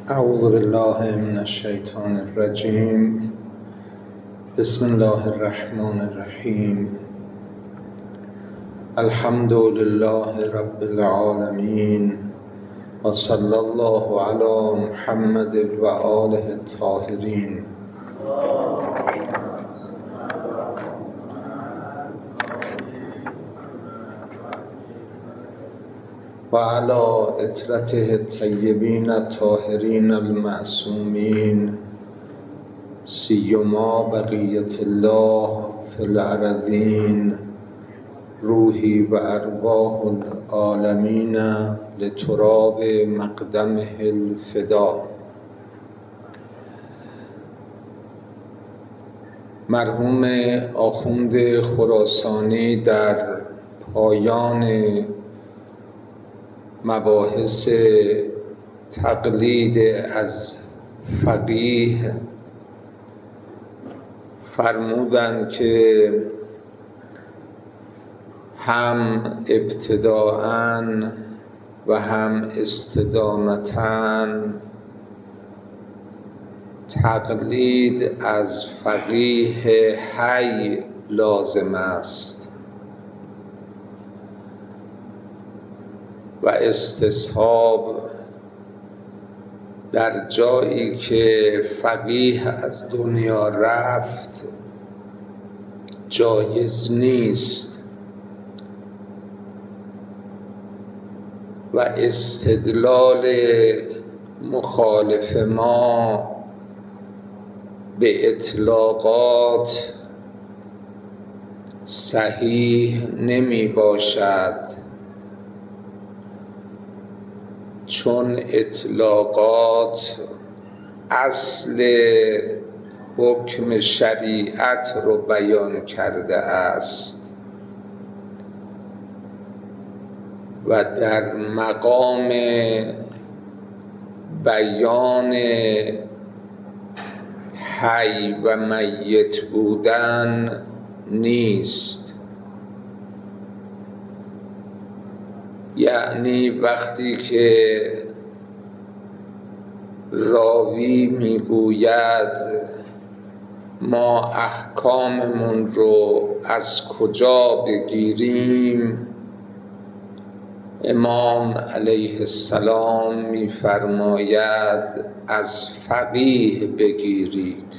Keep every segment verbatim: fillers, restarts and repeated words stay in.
اعوذ بالله من الشیطان الرجیم. بسم الله الرحمن الرحیم. الحمد لله رب العالمین و صلی الله علی محمد و آله الطاهرین. و علی اطرته الطیبین الطاهرین المعصومین، سیما بقیت الله فی الارضین، روحی و ارواح العالمین لتراب مقدمه الفدا. مرحوم آخوند خراسانی در پایان مباحث تقلید از فقیه فرمودند که هم ابتداءً و هم استدامتاً تقلید از فقیه حی لازم است و استصحاب در جایی که فقیه از دنیا رفت جایز نیست و استدلال مخالف ما به اطلاقات صحیح نمی باشد، چون اطلاقات اصل حکم شریعت رو بیان کرده است و در مقام بیان حی و میت بودن نیست. یعنی وقتی که راوی میگوید ما احکاممون رو از کجا بگیریم، امام علیه السلام میفرماید از فقیه بگیرید،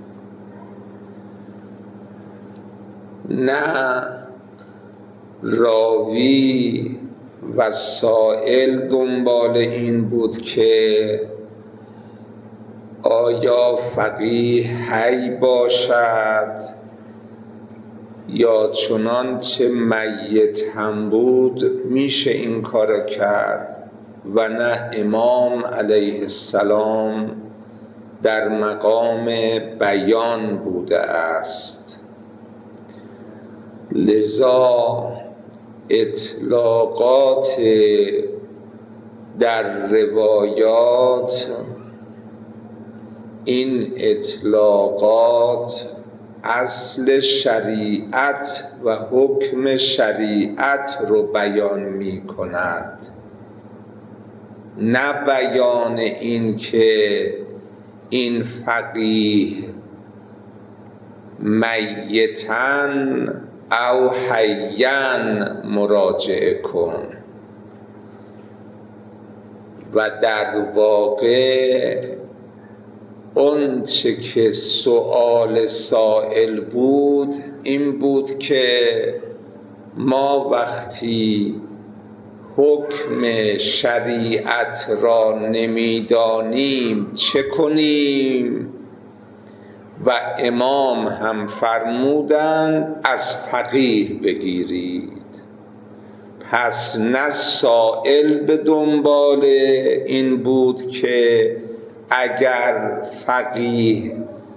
نه راوی و سائل دنبال این بود که آیا فقیه حی باشد یا چنانچه میت هم بود میشه این کار کرد، و نه امام علیه السلام در مقام بیان بوده است. لذا اطلاقات در روایات، این اطلاقات اصل شریعت و حکم شریعت رو بیان می کند، نه بیان این که این فقیه میتن او حیاً مراجعه کن. و در واقع اون چه که سؤال سائل بود این بود که ما وقتی حکم شریعت را نمیدانیم چه کنیم؟ و امام هم فرمودند از فقیه بگیرید. پس نه سائل به دنبال این بود که اگر فقیه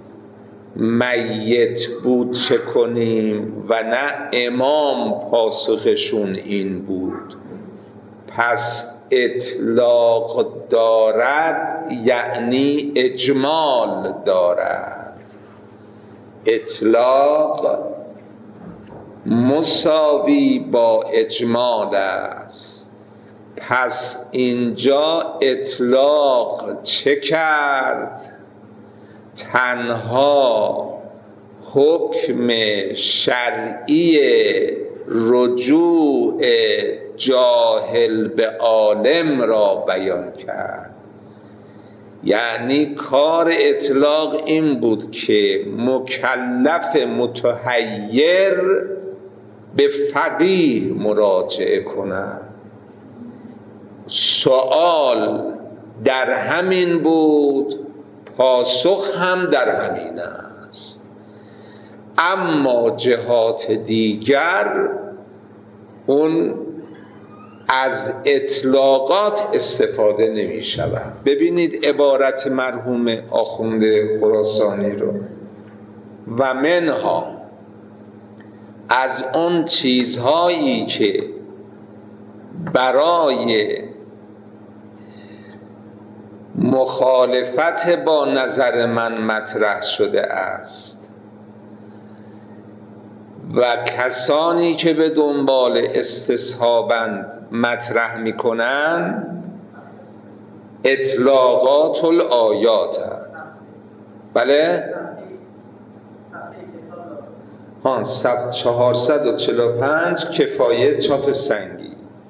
میت بود چه کنیم، و نه امام پاسخشون این بود. پس اطلاق دارد یعنی اجمال دارد. اطلاق مساوی با اجمال است. پس اینجا اطلاق چه کرد؟ تنها حکم شرعی رجوع جاهل به عالم را بیان کرد. یعنی کار اطلاق این بود که مکلف متحیر به فقیه مراجعه کند. سوال در همین بود، پاسخ هم در همین است. اما جهات دیگر اون از اطلاقات استفاده نمی شود. ببینید عبارت مرحوم آخوند خراسانی رو: و منها، از اون چیزهایی که برای مخالفت با نظر من مطرح شده است و کسانی که به دنبال استصحابند مطرح میکنن، اطلاقات الآیات هست. بله؟ ها، چهارصد و چهل و پنج کفایه چاپ سنگی.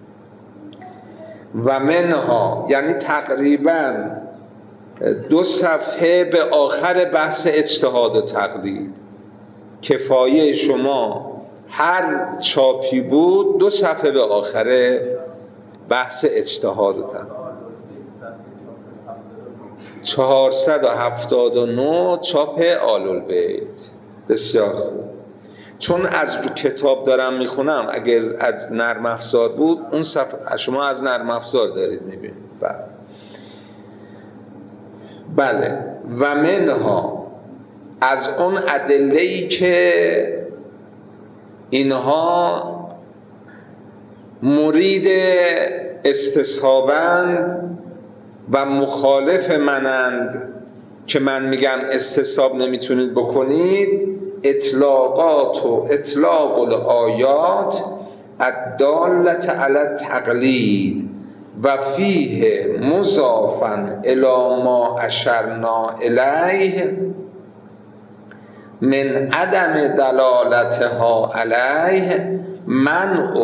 و منها یعنی تقریبا دو صفحه به آخر بحث اجتهاد و تقلید. کفایه شما هر چاپی بود دو صفحه به آخر بحث اجتهاد و تقلید. چهارصد و هفتاد و نه چاپ آل البیت. بسیار خوب. چون از رو کتاب دارم میخونم، اگر از نرم افزار بود اون صفحه شما از نرم افزار دارید میبینید. بله. بله. و منها، از اون ادله‌ای که اینها مرید استصحابند و مخالف منند که من میگم استصحاب نمیتونید بکنید، اطلاقات و اطلاق الآیات الدالة علی التقلید و فیه مضافا الی ما اشرنا الیه من عدم دلالتها علیه منع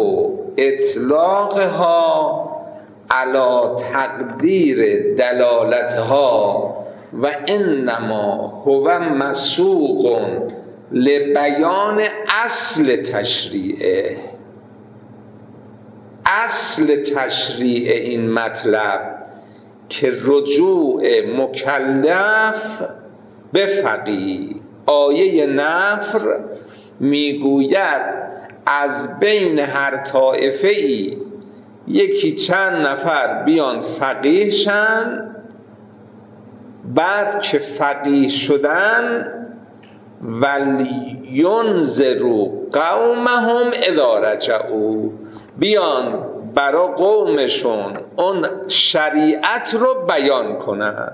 اطلاقها علی تقدیر دلالتها و انما هو مسوق لبیان اصل تشریعه. اصل تشریع این مطلب که رجوع مکلف به فقیه. آیه نفر میگوید از بین هر طائفه ای یکی چند نفر بیان فقیه شن، بعد که فقیه شدن وَلْيُنْذِرُوا قَوْمَهُمْ اذا رجعوا، بیان برا قومشون اون شریعت رو بیان کنن.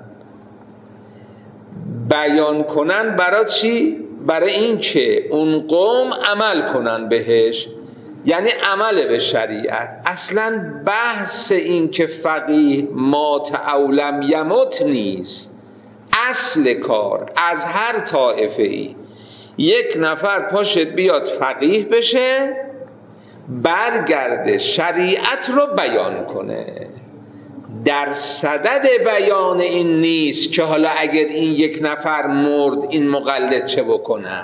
بیان کنن برای چی؟ برای این که اون قوم عمل کنن بهش، یعنی عمل به شریعت. اصلا بحث این که فقیه مات او لم یمت نیست. اصل کار از هر طائفه ای یک نفر پاشت بیاد فقیه بشه، برگرده شریعت رو بیان کنه. در صدد بیان این نیست که حالا اگر این یک نفر مرد این مقلد چه بکنه.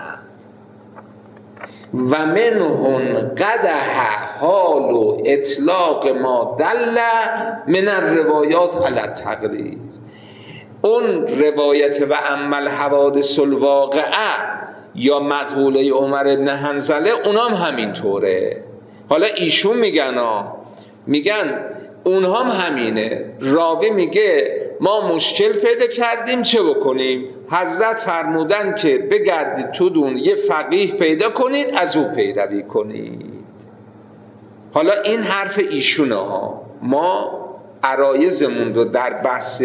و منهن قدح حال و اطلاق ما دل من الروایات علی التقدیر. اون روایت و اما الحوادث الواقعه یا مقوله عمر ابن حنظله اونام همینطوره. حالا ایشون میگن ها میگن اونهام همینه. راوی میگه ما مشکل پیدا کردیم چه بکنیم؟ حضرت فرمودن که بگردید تو دون یه فقیه پیدا کنید از او پیروی کنید. حالا این حرف ایشونه ها. ما عرایزمون رو در بحث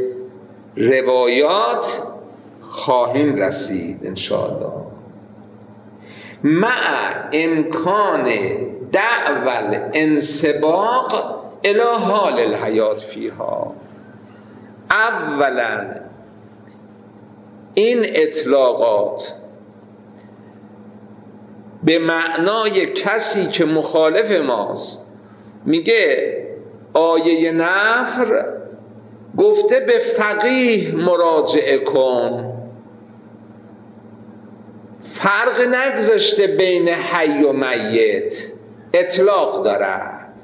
روایات خواهیم رسید انشاءالله. مع امکان دعوال انسباق الی حال الحیات فیها. اولا این اطلاقات به معنای کسی که مخالف ماست میگه آیه نفر گفته به فقیه مراجعه کن، فرق نگذاشته بین حی و میت، اطلاق داره.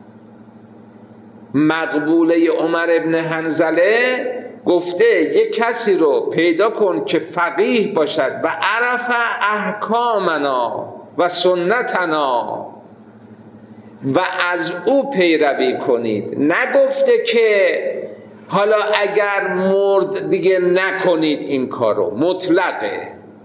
مقبوله عمر ابن حنظله گفته یک کسی رو پیدا کن که فقیه باشد و عرف احکامنا و سنتنا و از او پیروی کنید. نگفته که حالا اگر مرد دیگه نکنید این کارو، مطلقه.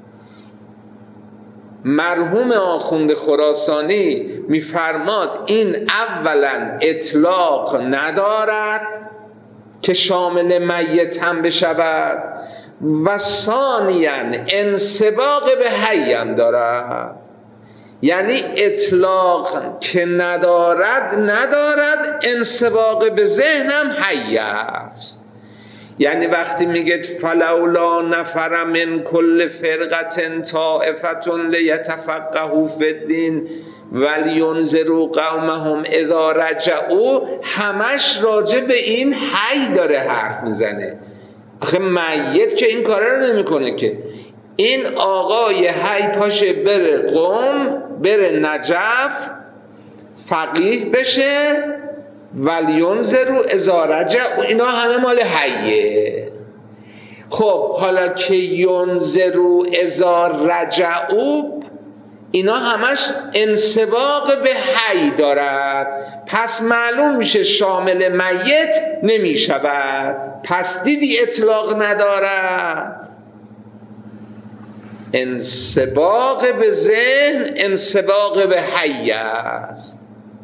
مرحوم آخوند خراسانی میفرماد این اولا اطلاق ندارد که شامل میت هم بشود و ثانیا انسباق به حی هم دارد. یعنی اطلاق که ندارد ندارد، انسباق به ذهن هم حی است. یعنی وقتی میگه فلولا نفر من کل فرقة طائفة لیتفقهوا فی الدین ولینذروا قومهم اذا رجعوا، همش راجع به این حی داره حرف میزنه. آخه میت که این کاره رو نمیکنه که. این آقای حی پاشه بره قم، بره نجف، فقیه بشه، ولینذروا اذا رجعوا، اینا همه مال حیه. خب حالا که ینذروا اذا رجعوا، اینا همش انسباق به حی دارد، پس معلوم میشه شامل میت نمیشود. پس دیدی اطلاق ندارد، انسباق به ذهن انسباق به حی است.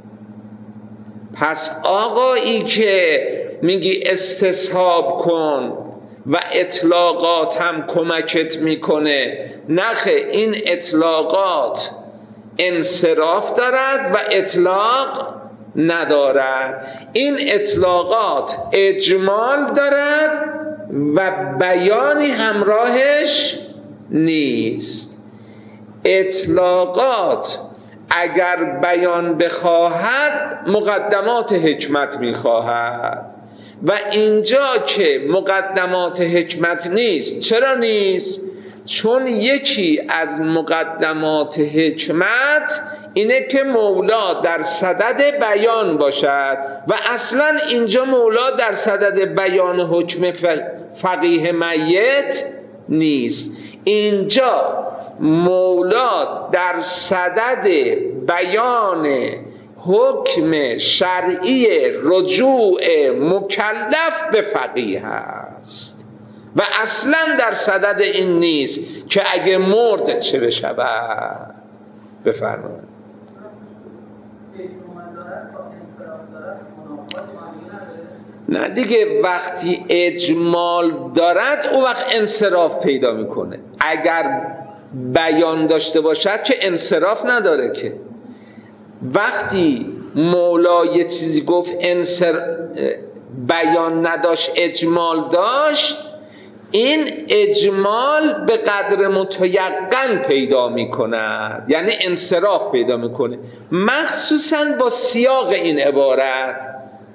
پس آقایی که میگی استصحاب کن و اطلاقات هم کمکت میکنه، نخه این اطلاقات انصراف دارد و اطلاق ندارد. این اطلاقات اجمال دارد و بیانی همراهش نیست. اطلاقات اگر بیان بخواهد مقدمات حکمت میخواهد و اینجا که مقدمات حکمت نیست. چرا نیست؟ چون یکی از مقدمات حکمت اینه که مولا در صدد بیان باشد و اصلا اینجا مولا در صدد بیان حکم فقیه میت نیست. اینجا مولا در صدد بیان حکم شرعی رجوع مکلف به فقیه است و اصلا در صدد این نیست که اگه مرد چه بشود. بفرمایید. نه دیگه، وقتی اجمال دارد او وقت انصراف پیدا میکنه. اگر بیان داشته باشد که انصراف نداره که. وقتی مولا یه چیزی گفت انصر بیان نداشت اجمال داشت، این اجمال به قدر متیقن پیدا میکند، یعنی انصراف پیدا میکنه، مخصوصا با سیاق این عبارت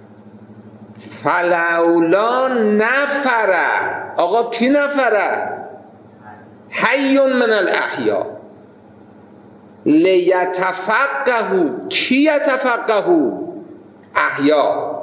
فلولا نفره. آقا کی نفره؟ حی من الاحیا. لیتفقهوا، کی یتفقهوا؟ احیا.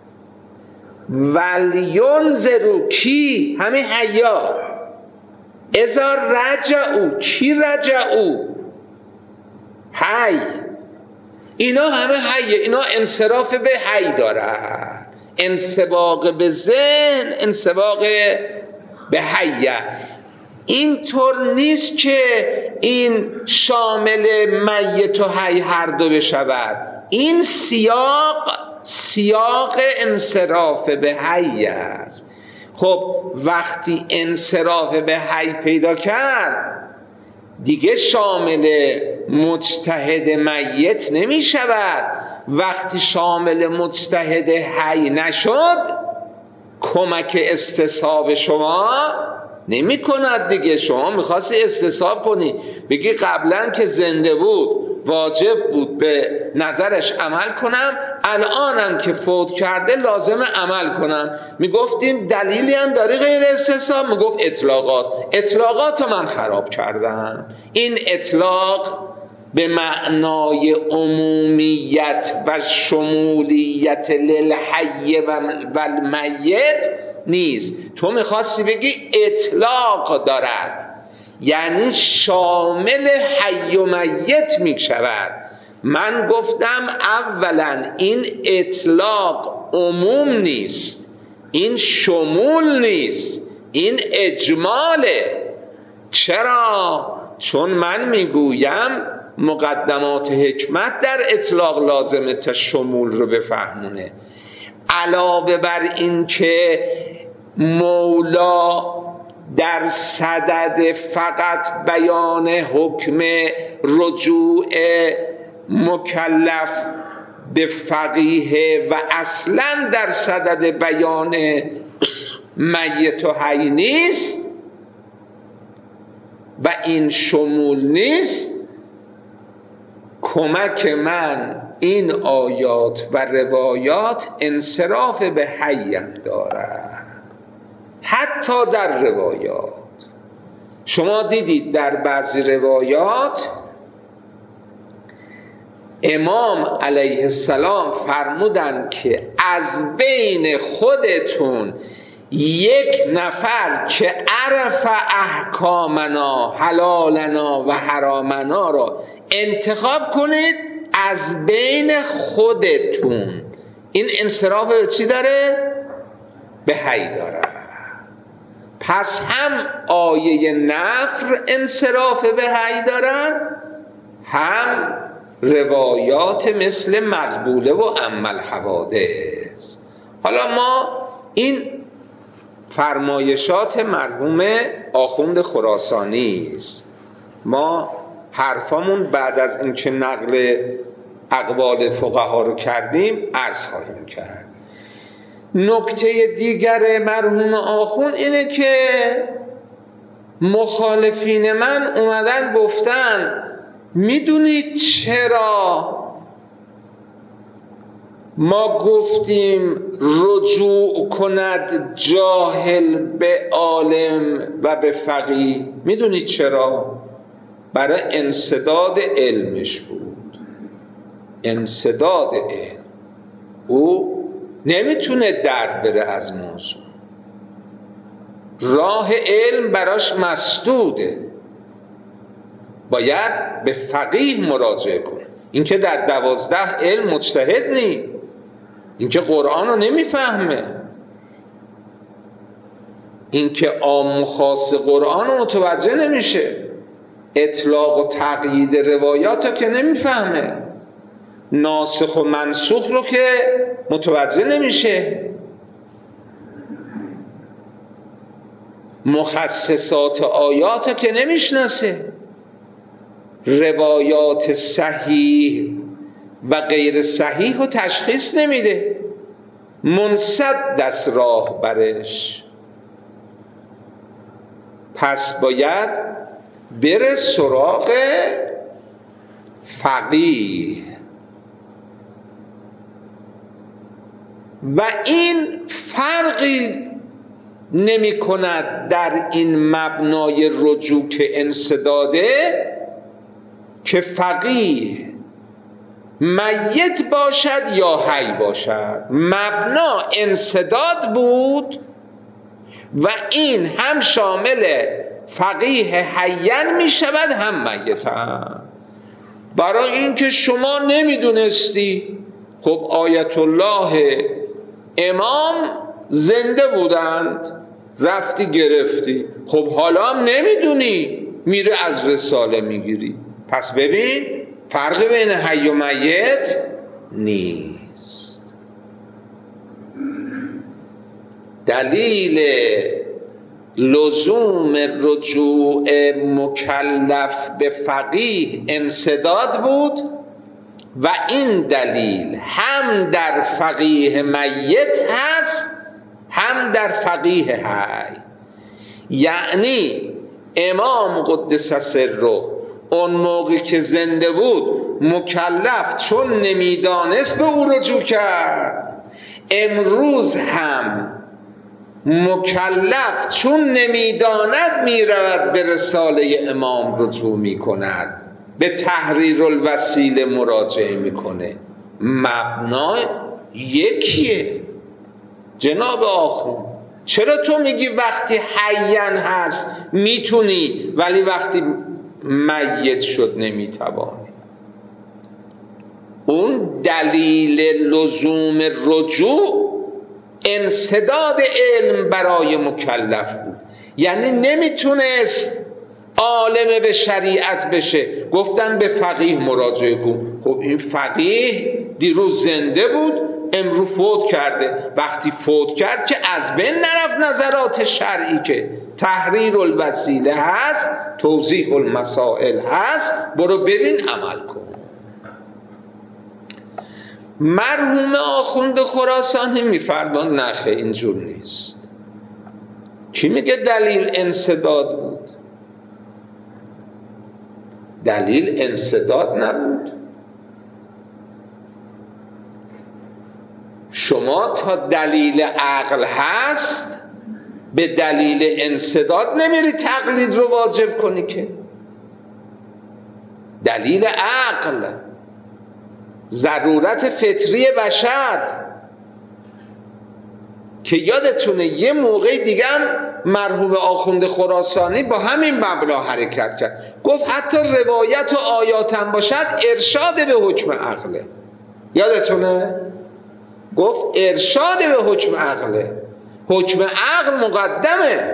ولینذروا، کی؟ همین حیا. اذا رجعوا، کی رجعوا؟ حی. اینا همه حیه، اینا انصراف به حی دارن. انسباق به ذهن انسباق به حیه. اینطور نیست که این شامل میت و حی هر دو بشود. این سیاق سیاق انصراف به حی است. خب وقتی انصراف به حی پیدا کرد دیگه شامل مجتهد میت نمی شود، وقتی شامل مجتهد حی نشد کمک استصحاب شما نمی کند دیگه. شما میخواستی استصحاب کنی بگی قبلا که زنده بود واجب بود به نظرش عمل کنم، الانم که فوت کرده لازم عمل کنم. میگفتیم دلیلی هم داری غیر استصحاب؟ میگفت اطلاقات. اطلاقات رو من خراب کردم. این اطلاق به معنای عمومیت و شمولیت للحی و المیت نیست. تو میخواستی بگی اطلاق دارد، یعنی شامل حی و میت میشود. من گفتم اولا این اطلاق عموم نیست، این شمول نیست، این اجماله. چرا؟ چون من میگویم مقدمات حکمت در اطلاق لازمه تا شمول رو بفهمونه. علاوه بر این که مولا در صدد فقط بیان حکم رجوع مکلف به فقیه و اصلا در صدد بیان میت و حی نیست و این شمول نیست، کمک من این آیات و روایات انصراف به حیم دارد. حتی در روایات شما دیدید در بعضی روایات امام علیه السلام فرمودند که از بین خودتون یک نفر که عرف احکامنا حلالنا و حرامنا را انتخاب کنید از بین خودتون. این انصراف به چی داره؟ به حی داره. پس هم آیه نفر انصراف به حی دارد، هم روایات مثل مقبوله و عمل حوادث. حالا ما این فرمایشات مرحوم آخوند خراسانی است، ما حرفامون بعد از اینکه نقل اقوال فقها رو کردیم عرض خواهیم کرد. نکته دیگر مرحوم آخوند اینه که مخالفین من اومدن گفتن میدونید چرا ما گفتیم رجوع کند جاهل به عالم و به فقیه؟ میدونید چرا؟ برای انسداد علمش بود. انسداد علم، او نمیتونه در بره از موضوع، راه علم براش مسدوده، باید به فقیه مراجعه کنه. اینکه در دوازده علم مجتهد نی، اینکه قرآن رو نمیفهمه، اینکه عام و خاص قرآن رو متوجه نمیشه، اطلاق و تقیید روایات رو که نمیفهمه، ناسخ و منسوخ رو که متوجه نمیشه، مخصصات آیات رو که نمیشناسه، روایات صحیح و غیر صحیح رو تشخیص نمیده، منسد دست راه برش. پس باید بره سراغ فقیه و این فرقی نمی کند در این مبنای رجوع که انسداده که فقیه میت باشد یا حی باشد. مبنا انسداد بود و این هم شامل فقیه حیان می شود هم میتن. برای اینکه شما نمیدونستی، خب آیت الله امام زنده بودند رفتی گرفتی، خب حالا هم نمیدونی میره از رساله میگیری. پس ببین فرق بین حی و میت نیست. دلیل لزوم رجوع مکلف به فقیه انسداد بود و این دلیل هم در فقیه میت هست هم در فقیه حی. یعنی امام قدس سره اون موقع که زنده بود مکلف چون نمیدانست به او رجوع کرد، امروز هم مکلف چون نمیداند میرود به رساله امام رجوع میکند، به تحریر الوسیله مراجعه میکنه. مبنا یکیه. جناب آخوند چرا تو میگی وقتی حیان هست میتونی ولی وقتی میت شد نمیتوانی؟ اون دلیل لزوم رجوع انسداد علم برای مکلف بود. یعنی نمیتونست عالم به شریعت بشه، گفتن به فقیه مراجعه کن. خب این فقیه دیروز زنده بود امروز فوت کرده، وقتی فوت کرد که از بین نرفت نظرات شرعی که تحریر الوسیله هست، توضیح المسائل هست، برو ببین عمل کن. مرحوم آخوند خراسانی میفرمان نخه اینجور نیست. کی میگه دلیل انسداد بود؟ دلیل انسداد نبود. شما تا دلیل عقل هست به دلیل انسداد نمیری تقلید رو واجب کنی که. دلیل عقل ضرورت فطری بشر که یادتونه یه موقع دیگه هم مرحوم آخوند خراسانی با همین مبنا حرکت کرد، گفت حتی روایت و آیات هم باشد ارشاد به حکم عقله. یادتونه؟ گفت ارشاد به حکم عقله، حکم عقل مقدمه.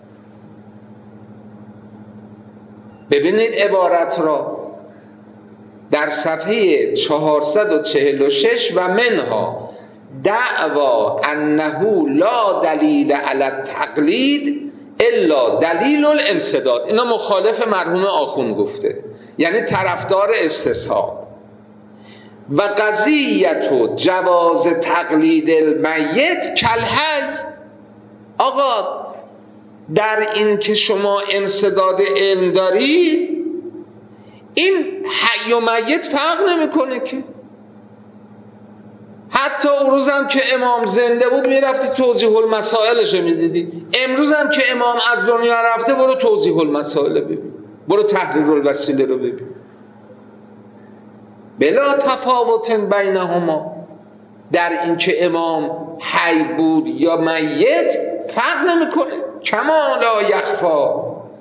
ببینید عبارت را در صفحه چهارصد و چهل و شش و منها دعوا انه لا دلیل علی التقلید الا دلیل الانسداد. اینا مخالف مرحوم آخوند گفته، یعنی طرفدار استصحاب. و قضیت و جواز تقلید المیت کالحی. آقا در این که شما انسداد علم دارید، این حی و میت فرق نمیکنه که. حتی اون روز هم که امام زنده بود میرفتی توضیح المسائلش رو میدیدی، امروز هم که امام از دنیا رفته برو توضیح المسائل ببین، برو تحریر الوسیله رو ببین. بلا تفاوت بینهما، در این که امام حی بود یا میت فرق نمیکنه. کما لا یخفا.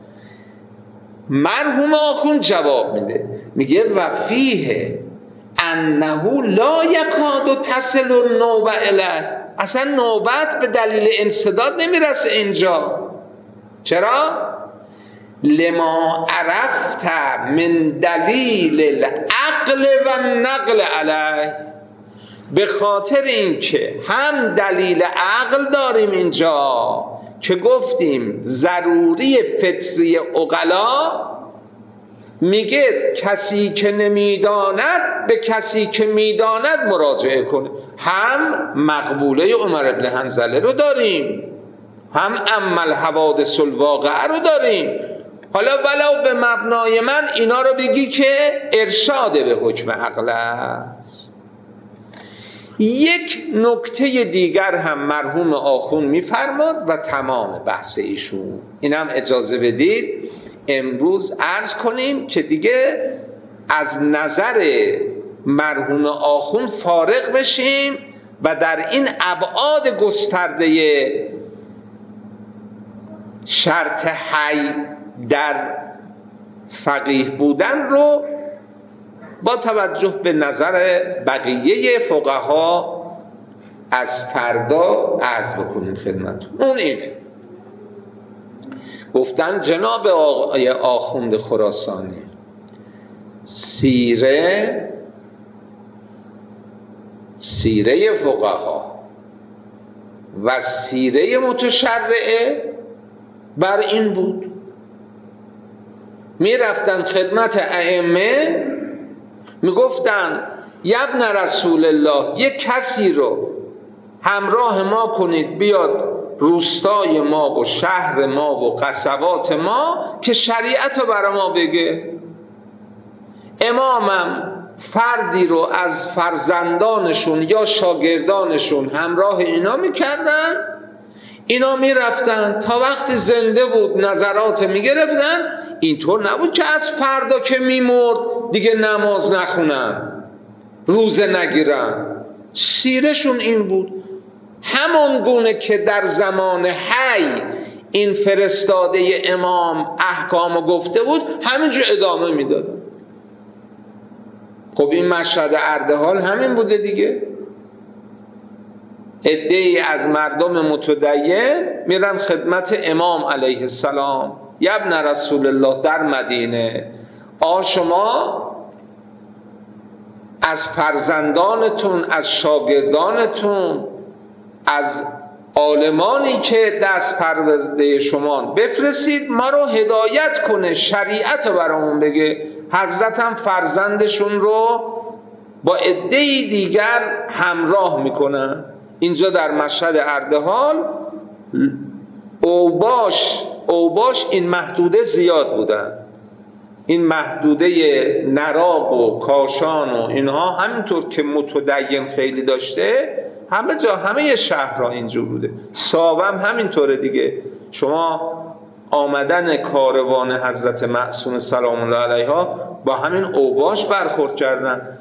مرحوم آخوند جواب میده، میگه و فیه انه لا یکاد تصل النوبه الیه. اصلا نوبت به دلیل انسداد نمیرسه اینجا. چرا؟ لما عرفت من دلیل العقل و نقل علیه. به خاطر اینکه هم دلیل عقل داریم اینجا که گفتیم ضروری فطری عقلا، میگه کسی که نمیداند به کسی که میداند مراجعه کنه. هم مقبوله عمر بن حنظله رو داریم، هم اما الحوادث الواقعه رو داریم. حالا ولو به مبنای من اینا رو بگی که ارشاد به حکم عقل است. یک نکته دیگر هم مرحوم آخوند میفرماد و تمام بحث ایشون. اینم اجازه بدید امروز عرض کنیم که دیگه از نظر مرحوم آخوند فارغ بشیم و در این ابعاد گسترده شرط حی در فقیه بودن رو با توجه به نظر بقیه فقها از فردا عرض بکنیم خدمتتون. اون این گفتن جناب آقای آخوند خراسانی سیره سیره فقها و سیره متشرعه بر این بود. می رفتن خدمت ائمه می گفتن یبن رسول الله، یک کسی رو همراه ما کنید بیاد روستای ما و شهر ما و قصبات ما که شریعت رو برای ما بگه. امامم فردی رو از فرزندانشون یا شاگردانشون همراه اینا میکردن، اینا میرفتن تا وقتی زنده بود نظرات میگرفتن. اینطور نبود که از فردا که میمرد دیگه نماز نخونن، روزه نگیرن. سیرشون این بود، همون گونه که در زمان حی این فرستاده امام احکامو گفته بود همینجور ادامه میداد. خب این مشهد اردحال همین بوده دیگه. عده‌ای از مردم متدین میرن خدمت امام علیه السلام، یبن رسول الله در مدینه، آ شما از فرزندانتون، از شاگردانتون، از عالمانی که دست پرورده شما بفرستید ما رو هدایت کنه، شریعت رو برامون بگه. حضرت هم فرزندشون رو با عده‌ای دیگر همراه میکنن. اینجا در مشهد اردحال اوباش اوباش این محدوده زیاد بودن، این محدوده نراق و کاشان و اینها همینطور که متدین خیلی داشته، همه جا همه شهرها اینجور بوده. ساوم همینطوره دیگه. شما آمدن کاروان حضرت معصوم سلام الله علیها با همین اوباش برخورد کردن.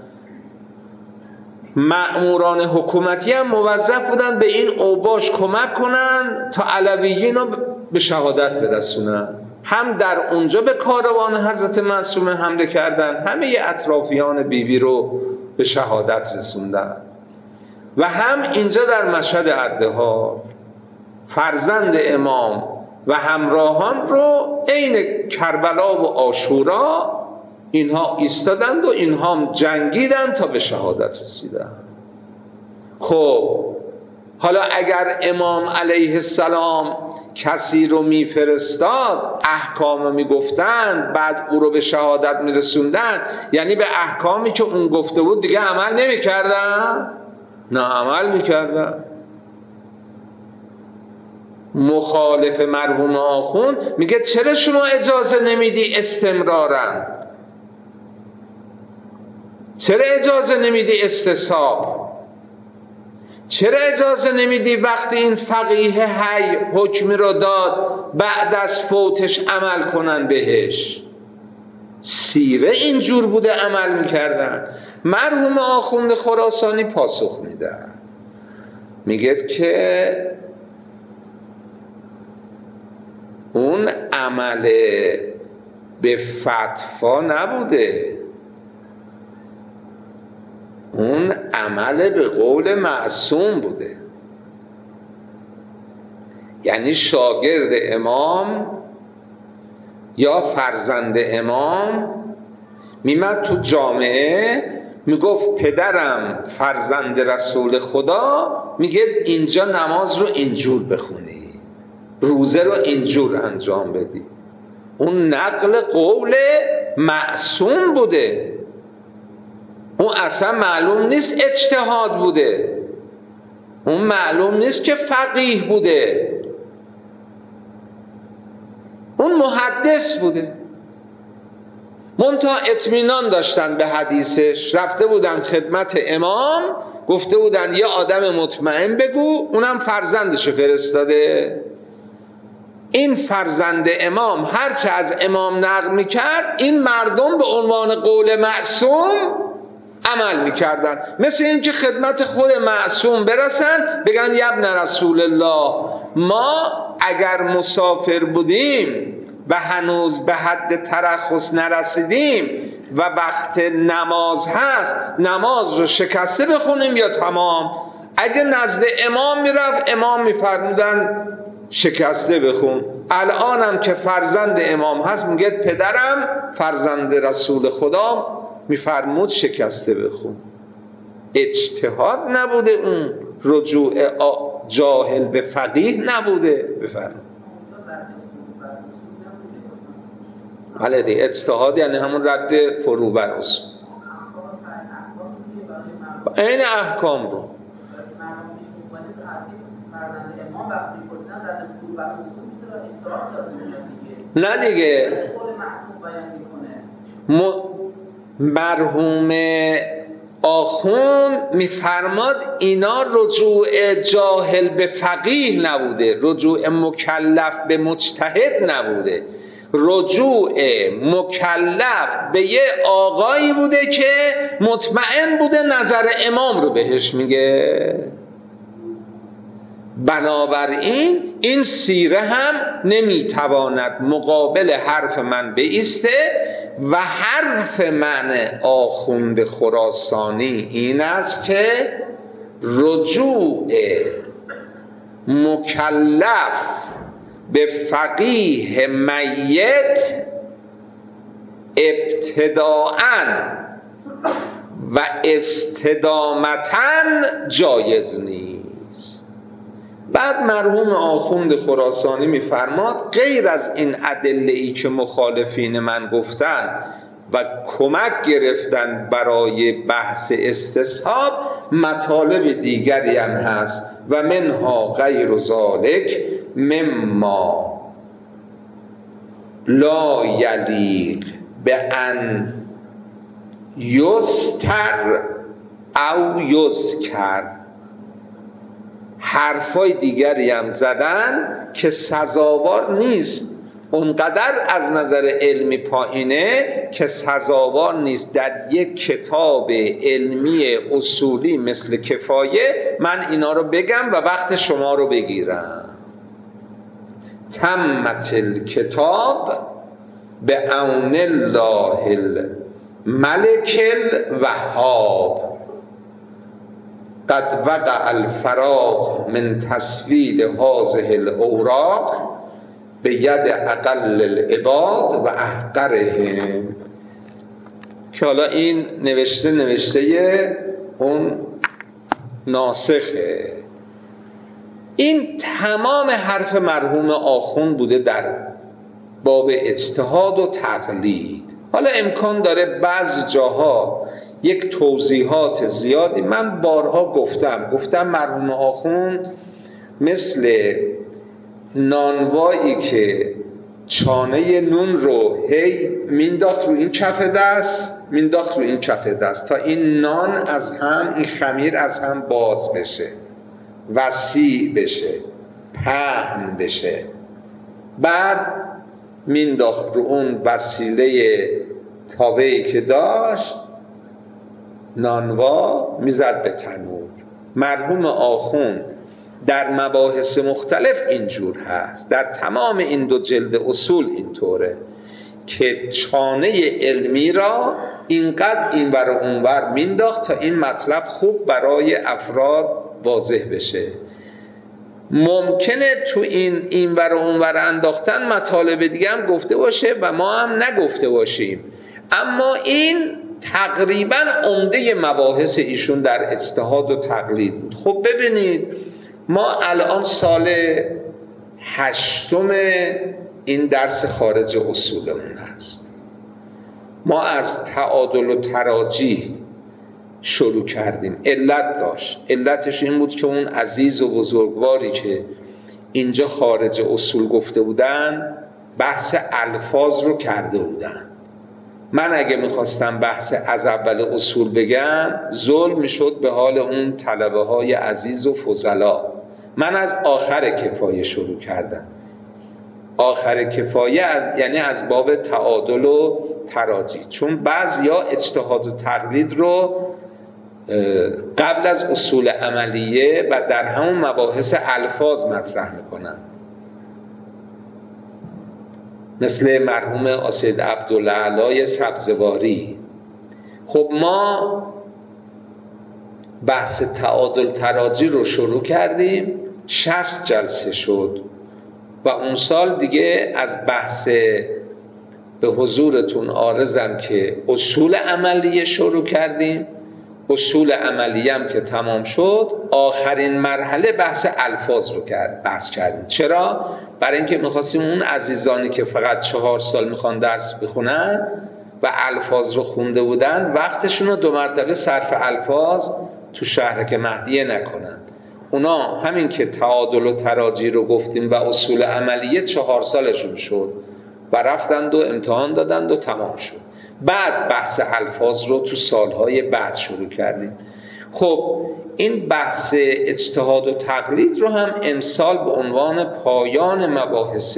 مأموران حکومتی هم موظف بودن به این اوباش کمک کنن تا علویین رو به شهادت برسونن. هم در اونجا به کاروان حضرت معصوم حمله کردن، همه اطرافیان بیبی رو به شهادت رسوندن. و هم اینجا در مشهد اردحال فرزند امام و همراهان رو عین کربلا و عاشورا اینها ایستادند و اینها هم جنگیدن تا به شهادت رسیدن. خب حالا اگر امام علیه السلام کسی رو میفرستاد، احکام رو میگفتن، بعد او رو به شهادت میرسوندن، یعنی به احکامی که اون گفته بود دیگه عمل نمیکردن؟ نه، عمل میکردن. مخالف مرحوم آخوند میگه چرا شما اجازه نمیدی استمرارن؟ چرا اجازه نمیدی استصحاب؟ چرا اجازه نمیدی وقتی این فقیه حی حکمی رو داد بعد از فوتش عمل کنن بهش؟ سیره اینجور بوده عمل میکردن. مرحوم آخوند خراسانی پاسخ میده، میگه که اون عمل به فتوا نبوده، اون عمل به قول معصوم بوده. یعنی شاگرد امام یا فرزند امام میمد تو جامعه میگفت پدرم فرزند رسول خدا میگه اینجا نماز رو اینجور بخونی، روزه رو اینجور انجام بدی. اون نقل قول معصوم بوده، اون اصلا معلوم نیست اجتهاد بوده، اون معلوم نیست که فقیه بوده، اون محدث بوده. منتها اطمینان داشتن به حدیثش، رفته بودن خدمت امام، گفته بودن یه آدم مطمئن بگو، اونم فرزندش فرستاده. این فرزند امام هرچه از امام نقل میکرد این مردم به عنوان قول معصوم عمل میکردن. مثل این که خدمت خود معصوم برسن بگن یبن رسول الله، ما اگر مسافر بودیم و هنوز به حد ترخص نرسیدیم و وقت نماز هست، نماز رو شکسته بخونیم یا تمام؟ اگه نزد امام میرفت امام میفرمودن شکسته بخون. الانم که فرزند امام هست میگه پدرم فرزند رسول خدا میفرمود شکسته بخون. اجتهاد نبوده، اون رجوع جاهل به فقیه نبوده. بفرمود. بله دیگه، اجتهاد یعنی همون رد فرو بر اصول. این احکام رو نه دیگه م... مرحوم آخوند میفرماد اینا رجوع جاهل به فقیه نبوده، رجوع مکلف به مجتهد نبوده، رجوع مکلف به یه آقایی بوده که مطمئن بوده نظر امام رو بهش میگه. بنابراین این سیره هم نمیتواند مقابل حرف من بایسته و حرف من آخوند خراسانی این است که رجوع مکلف به فقیه میت ابتداءً و استدامتاً جایز نیست. بعد مرحوم آخوند خراسانی میفرماد غیر از این ادله‌ای که مخالفین من گفتن و کمک گرفتن برای بحث استصحاب، مطالب دیگری هم هست و منها غیر ذالک مما لا یلیق به ان یستر او یذکر. حرفای دیگری هم زدن که سزاوار نیست، اونقدر از نظر علمی پایینه که سزاوار نیست در یک کتاب علمی اصولی مثل کفایه من اینا رو بگم و وقت شما رو بگیرم. تمت الکتاب به عون الله الملک الوهاب قد وقع الفراغ من تسوید هذه الاوراق به ید اقل العباد و احقرهم. که حالا این نوشته نوشته اون ناسخه. این تمام حرف مرحوم آخوند بوده در باب اجتهاد و تقلید. حالا امکان داره بعض جاها یک توضیحات زیادی، من بارها گفتم گفتم مرحوم آخوند مثل نانوایی که چانه نون رو هی مینداخت رو این کف دست مینداخت رو این کف دست تا این نان از هم، این خمیر از هم باز بشه، وسیع بشه، پهن بشه. بعد مینداخت رو اون وسیله تاوه‌ای که داشت، نانوا میزد به تنور. مرحوم آخوند در مباحث مختلف اینجور هست، در تمام این دو جلد اصول اینطوره که چانه علمی را اینقدر اینور و اونور مینداخت تا این مطلب خوب برای افراد واضح بشه. ممکنه تو این اینور و اونور انداختن مطالب دیگه هم گفته باشه و ما هم نگفته باشیم، اما این تقریبا عمده مباحث ایشون در اجتهاد و تقلید بود. خب ببینید ما الان سال هشتم این درس خارج اصولمون هست. ما از تعادل و تراجیح شروع کردیم. علت داشت، علتش این بود که اون عزیز و بزرگواری که اینجا خارج اصول گفته بودن بحث الفاظ رو کرده بودن. من اگه میخواستم بحث از اول اصول بگم ظلم میشد به حال اون طلبه های عزیز و فضلا. من از آخر کفایه شروع کردم. آخر کفایه از یعنی از باب تعادل و تراجیح، چون بعضیا اجتهاد و تقلید رو قبل از اصول عملیه و در همون مباحث الفاظ مطرح میکنن، مثل مرحوم اسید عبدالعلی سبزواری. خب ما بحث تعادل تراجیح رو شروع کردیم، شصت جلسه شد و اون سال دیگه از بحث به حضورتون عارضم که اصول عملیه شروع کردیم. اصول عملیه هم که تمام شد آخرین مرحله بحث الفاظ رو کرد بحث کردیم. چرا؟ برای اینکه میخواستیم اون عزیزانی که فقط چهار سال میخوان درس بخونن و الفاظ رو خونده بودن وقتشون رو دو مرتبه صرف الفاظ تو شهرک مهدیه نکنن. اونا همین که تعادل و تراجی رو گفتیم و اصول عملیه چهار سالشون شد و رفتند و امتحان دادند و تمام شد. بعد بحث الفاظ رو تو سالهای بعد شروع کردیم. خب این بحث اجتهاد و تقلید رو هم امسال به عنوان پایان مباحث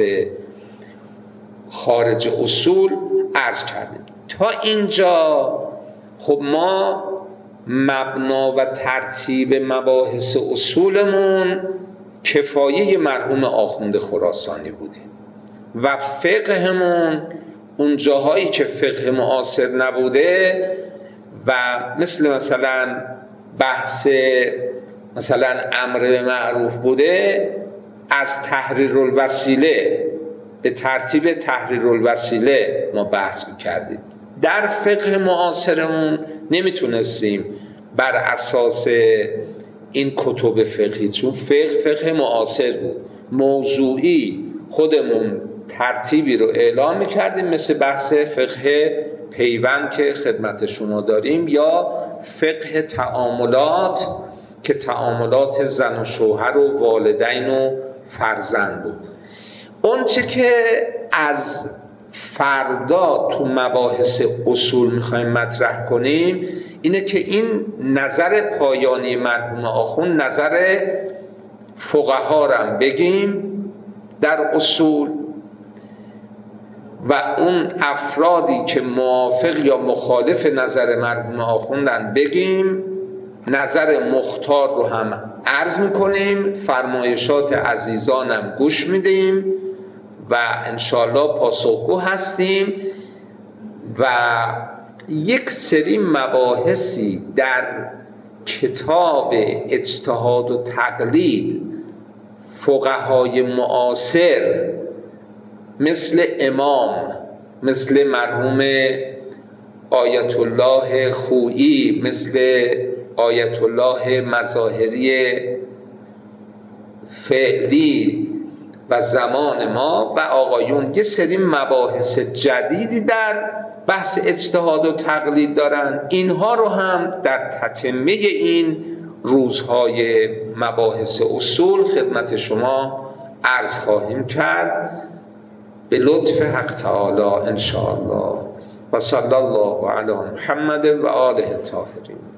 خارج اصول عرض کردیم. تا اینجا خب ما مبنا و ترتیب مباحث اصولمون کفایه مرحوم آخوند خراسانی بوده و فقهمون اون جاهایی که فقه معاصر نبوده و مثل مثلا بحث مثلا امر به معروف بوده از تحریر الوسیله به ترتیب تحریر الوسیله ما بحث میکردیم. در فقه معاصرمون نمیتونستیم بر اساس این کتب فقهی، چون فقه فقه معاصر بود، موضوعی خودمون ترتیبی رو اعلام میکردیم مثل بحث فقه پیوند که خدمت شما داریم یا فقه تعاملات که تعاملات زن و شوهر و والدین و فرزند بود. اون چه که از فردا تو مباحث اصول میخوایم مطرح کنیم اینه که این نظر پایانی مرحوم آخوند نظر فقها رم بگیم در اصول و اون افرادی که موافق یا مخالف نظر مرحوم آخوندن بگیم، نظر مختار رو هم عرض میکنیم، فرمایشات عزیزانم گوش میدیم و انشالله پاسخگو هستیم و یک سری مباحثی در کتاب اجتهاد و تقلید فقهای معاصر مثل امام، مثل مرحوم آیت الله خویی، مثل آیت الله مظاهری فعلی و زمان ما و آقایون یه سری مباحث جدیدی در بحث اجتهاد و تقلید دارن. اینها رو هم در تتمه این روزهای مباحث اصول خدمت شما عرض خواهیم کرد به لطف حق تعالی ان شاء الله. و صلی الله علی محمد و آله الطاهرین.